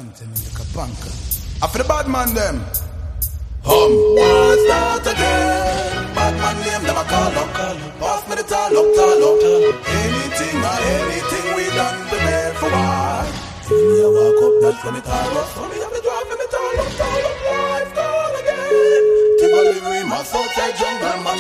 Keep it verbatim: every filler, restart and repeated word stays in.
Planting in the Kapanka. After the bad man them. Hum. Why start again? Bad man name them a call up. Pass me the tall up, tall up. Anything or anything we done prepare for war. When me a walk up, that's when it all up. So me have to drive me tall up, tall up. Life gone again. Tivoli we must outside jungle man.